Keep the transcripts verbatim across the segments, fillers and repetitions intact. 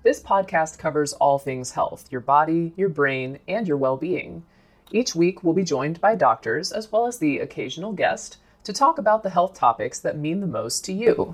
This podcast covers all things health, your body, your brain, and your well-being. Each week, we'll be joined by doctors, as well as the occasional guest, to talk about the health topics that mean the most to you.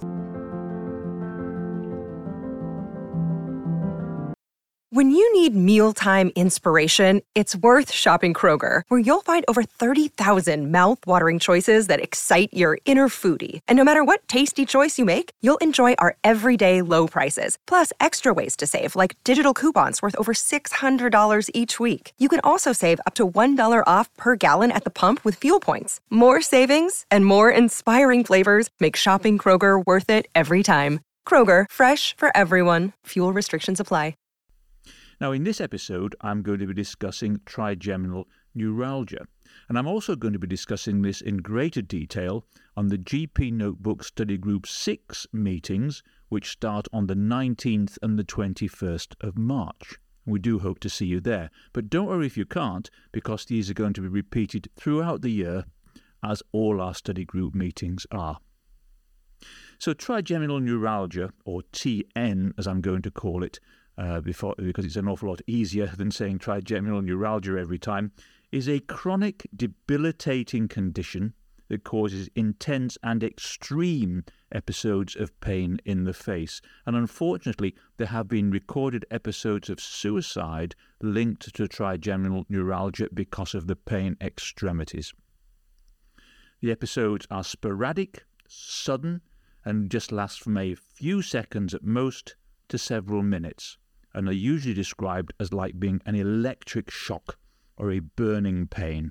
When you need mealtime inspiration, it's worth shopping Kroger, where you'll find over thirty thousand mouth-watering choices that excite your inner foodie. And no matter what tasty choice you make, you'll enjoy our everyday low prices, plus extra ways to save, like digital coupons worth over six hundred dollars each week. You can also save up to one dollar off per gallon at the pump with fuel points. More savings and more inspiring flavors make shopping Kroger worth it every time. Kroger, fresh for everyone. Fuel restrictions apply. Now, in this episode, I'm going to be discussing trigeminal neuralgia, and I'm also going to be discussing this in greater detail on the G P Notebook Study Group six meetings, which start on the nineteenth and the twenty-first of March. We do hope to see you there, but don't worry if you can't, because these are going to be repeated throughout the year, as all our study group meetings are. So trigeminal neuralgia, or T N as I'm going to call it, Uh, before, because it's an awful lot easier than saying trigeminal neuralgia every time, is a chronic debilitating condition that causes intense and extreme episodes of pain in the face. And unfortunately, there have been recorded episodes of suicide linked to trigeminal neuralgia because of the pain extremities. The episodes are sporadic, sudden, and just last from a few seconds at most to several minutes, and are usually described as like being an electric shock or a burning pain.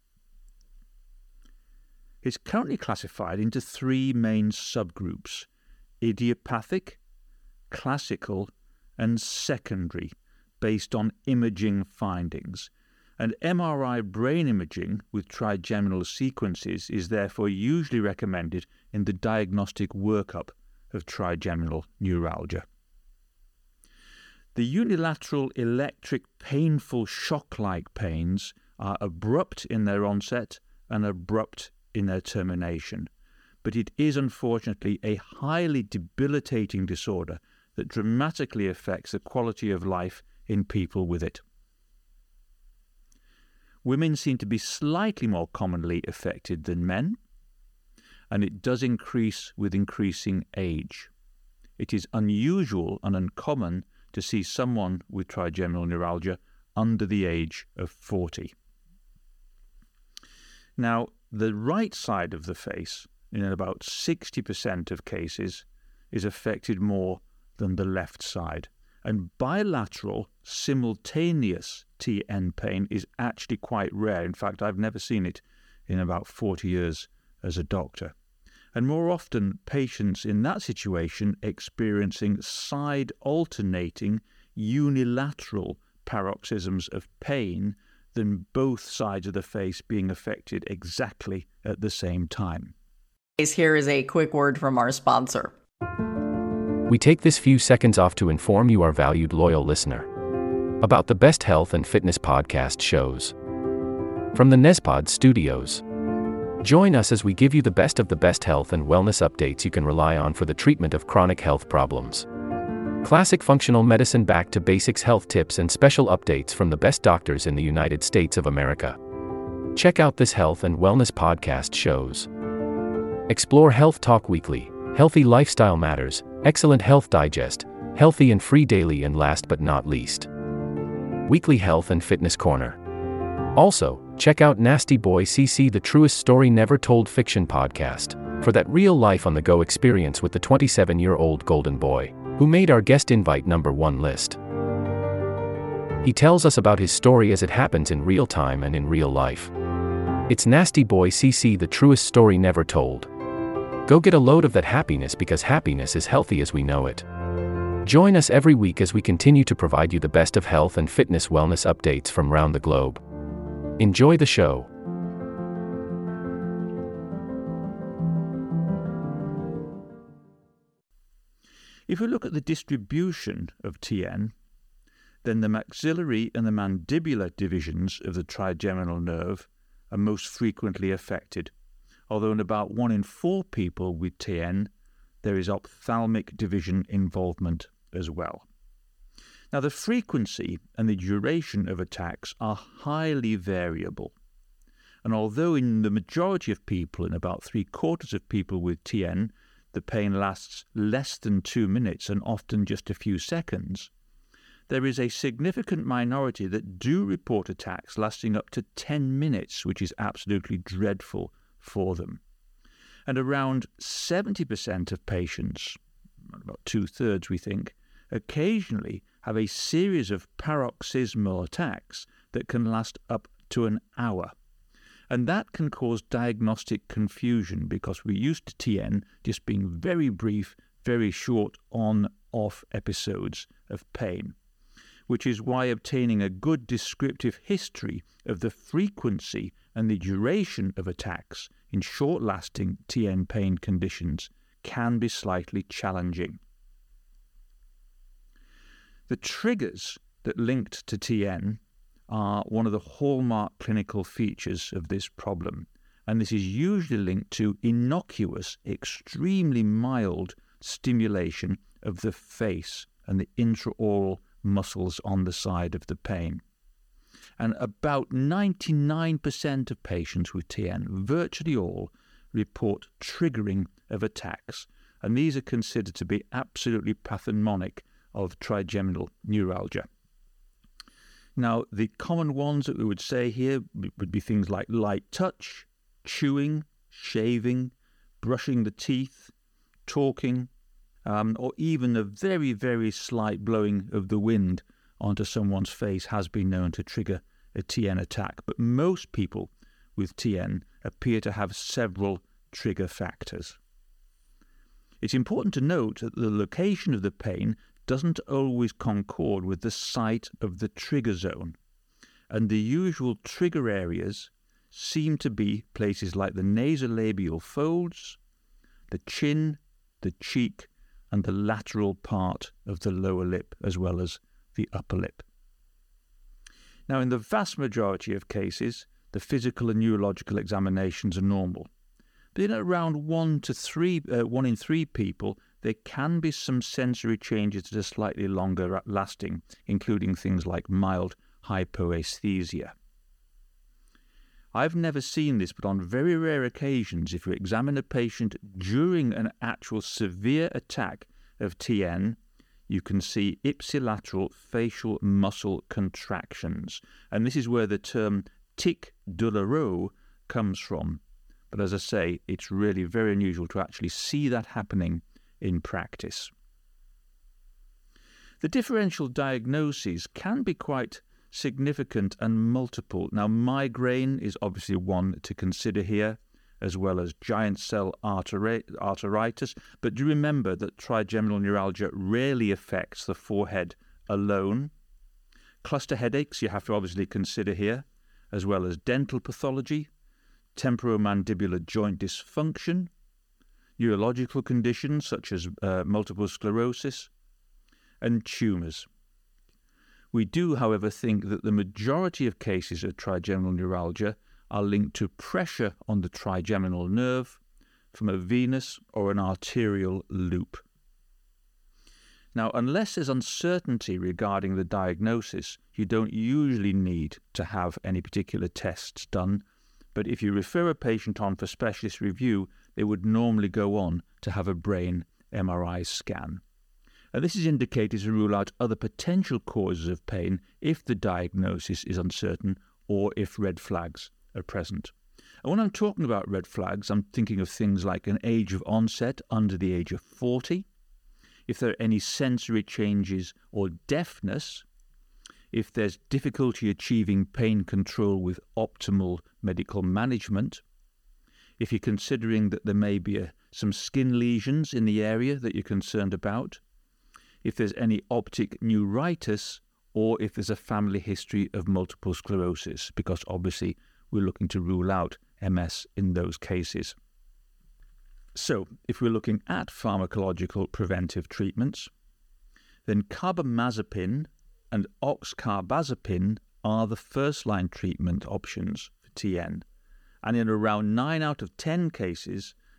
It's currently classified into three main subgroups: idiopathic, classical, and secondary, based on imaging findings. And M R I brain imaging with trigeminal sequences is therefore usually recommended in the diagnostic workup of trigeminal neuralgia. The unilateral electric painful shock-like pains are abrupt in their onset and abrupt in their termination, but it is unfortunately a highly debilitating disorder that dramatically affects the quality of life in people with it. Women seem to be slightly more commonly affected than men, and it does increase with increasing age. It is unusual and uncommon to see someone with trigeminal neuralgia under the age of forty. Now, the right side of the face, in about sixty percent of cases, is affected more than the left side. And bilateral, simultaneous T N pain is actually quite rare. In fact, I've never seen it in about forty years as a doctor. And more often, patients in that situation experiencing side-alternating unilateral paroxysms of pain than both sides of the face being affected exactly at the same time. Here is a quick word from our sponsor. We take this few seconds off to inform you, our valued loyal listener, about the best health and fitness podcast shows from the Nezpod Studios. Join us as we give you the best of the best health and wellness updates you can rely on for the treatment of chronic health problems. Classic functional medicine back to basics health tips and special updates from the best doctors in the United States of America. Check out this health and wellness podcast shows. Explore Health Talk Weekly, Healthy Lifestyle Matters, Excellent Health Digest, Healthy and Free Daily, and last but not least, Weekly Health and Fitness Corner. Also, check out Nasty Boy C C, the truest story never told fiction podcast, for that real life on the go experience with the twenty-seven-year-old golden boy, who made our guest invite number one list. He tells us about his story as it happens in real time and in real life. It's Nasty Boy C C, the truest story never told. Go get a load of that happiness, because happiness is healthy as we know it. Join us every week as we continue to provide you the best of health and fitness wellness updates from around the globe. Enjoy the show. If we look at the distribution of T N, then the maxillary and the mandibular divisions of the trigeminal nerve are most frequently affected, although in about one in four people with T N, there is ophthalmic division involvement as well. Now, the frequency and the duration of attacks are highly variable. And although in the majority of people, in about three quarters of people with T N, the pain lasts less than two minutes and often just a few seconds, there is a significant minority that do report attacks lasting up to ten minutes, which is absolutely dreadful for them. And around seventy percent of patients, about two-thirds we think, occasionally have a series of paroxysmal attacks that can last up to an hour. And that can cause diagnostic confusion because we're used to T N just being very brief, very short on-off episodes of pain, which is why obtaining a good descriptive history of the frequency and the duration of attacks in short-lasting T N pain conditions can be slightly challenging. The triggers that linked to T N are one of the hallmark clinical features of this problem, and this is usually linked to innocuous, extremely mild stimulation of the face and the intraoral muscles on the side of the pain. And about ninety-nine percent of patients with T N, virtually all, report triggering of attacks, and these are considered to be absolutely pathognomonic of trigeminal neuralgia. Now, the common ones that we would say here would be things like light touch, chewing, shaving, brushing the teeth, talking, um, or even a very, very slight blowing of the wind onto someone's face has been known to trigger a T N attack. But most people with T N appear to have several trigger factors. It's important to note that the location of the pain doesn't always concord with the site of the trigger zone, and the usual trigger areas seem to be places like the nasolabial folds, the chin, the cheek, and the lateral part of the lower lip, as well as the upper lip. Now, in the vast majority of cases, the physical and neurological examinations are normal. But in around one to three, uh, one in three people, there can be some sensory changes that are slightly longer lasting, including things like mild hypoesthesia. I've never seen this, but on very rare occasions, if you examine a patient during an actual severe attack of T N, you can see ipsilateral facial muscle contractions. And this is where the term tic douloureux comes from. But as I say, it's really very unusual to actually see that happening in practice. The differential diagnoses can be quite significant and multiple. Now, migraine is obviously one to consider here, as well as giant cell arteritis. But do remember that trigeminal neuralgia rarely affects the forehead alone. Cluster headaches you have to obviously consider here, as well as dental pathology, temporomandibular joint dysfunction, neurological conditions such as uh, multiple sclerosis, and tumours. We do, however, think that the majority of cases of trigeminal neuralgia are linked to pressure on the trigeminal nerve from a venous or an arterial loop. Now, unless there's uncertainty regarding the diagnosis, you don't usually need to have any particular tests done. But if you refer a patient on for specialist review, they would normally go on to have a brain M R I scan. And this is indicated to rule out other potential causes of pain if the diagnosis is uncertain or if red flags are present. And when I'm talking about red flags, I'm thinking of things like an age of onset under the age of forty, if there are any sensory changes or deafness, if there's difficulty achieving pain control with optimal medical management, if you're considering that there may be a, some skin lesions in the area that you're concerned about, if there's any optic neuritis, or if there's a family history of multiple sclerosis, because obviously we're looking to rule out M S in those cases. So, if we're looking at pharmacological preventive treatments, then carbamazepine and oxcarbazepine are the first-line treatment options for T N. And in around nine out of ten cases,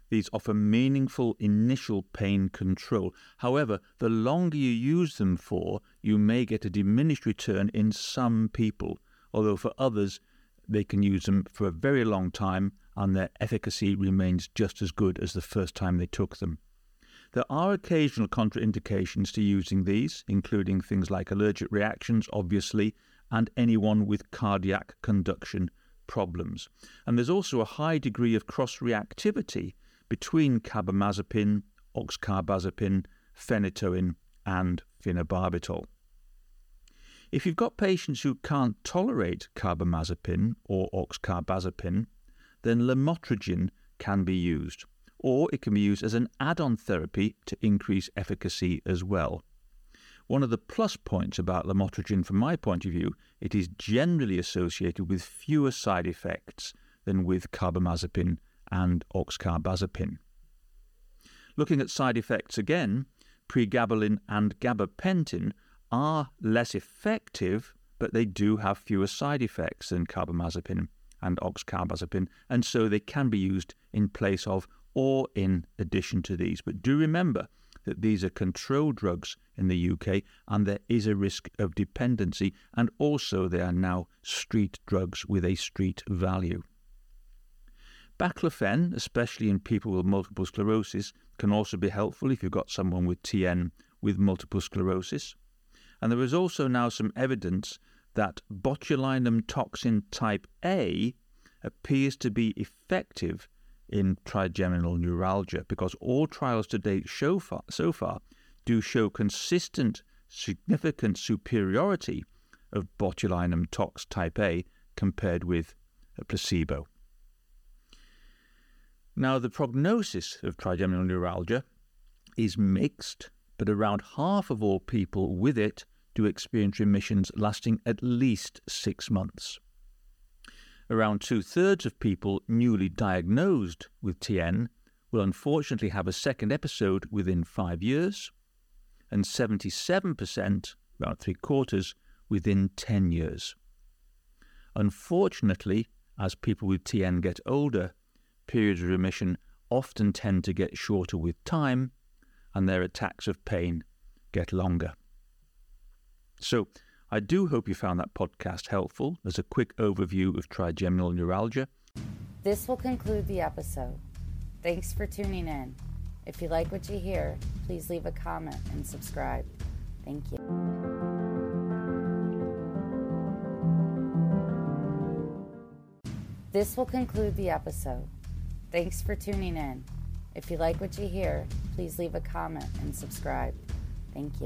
These offer meaningful initial pain control. However, the longer you use them for, you may get a diminished return in some people, although for others, they can use them for a very long time and their efficacy remains just as good as the first time they took them. There are occasional contraindications to using these, including things like allergic reactions, obviously, and anyone with cardiac conduction problems. And there's also a high degree of cross-reactivity between carbamazepine, oxcarbazepine, phenytoin, and phenobarbital. If you've got patients who can't tolerate carbamazepine or oxcarbazepine, then lamotrigine can be used, or it can be used as an add-on therapy to increase efficacy as well. One of the plus points about lamotrigine from my point of view, it is generally associated with fewer side effects than with carbamazepine and oxcarbazepine. Looking at side effects again, pregabalin and gabapentin are less effective, but they do have fewer side effects than carbamazepine and oxcarbazepine, and so they can be used in place of or in addition to these. But do remember that these are controlled drugs in the U K and there is a risk of dependency, and also they are now street drugs with a street value. Baclofen, especially in people with multiple sclerosis, can also be helpful if you've got someone with T N with multiple sclerosis. And there is also now some evidence that botulinum toxin type A appears to be effective in trigeminal neuralgia, because all trials to date show far, so far do show consistent, significant superiority of botulinum tox type A compared with a placebo. Now, the prognosis of trigeminal neuralgia is mixed, but around half of all people with it do experience remissions lasting at least six months. Around two-thirds of people newly diagnosed with T N will unfortunately have a second episode within five years, and seventy-seven percent, about three-quarters, within ten years. Unfortunately, as people with T N get older, periods of remission often tend to get shorter with time, and their attacks of pain get longer. So, I do hope you found that podcast helpful as a quick overview of trigeminal neuralgia. This will conclude the episode. Thanks for tuning in. If you like what you hear, please leave a comment and subscribe. Thank you. This will conclude the episode. Thanks for tuning in. If you like what you hear, please leave a comment and subscribe. Thank you.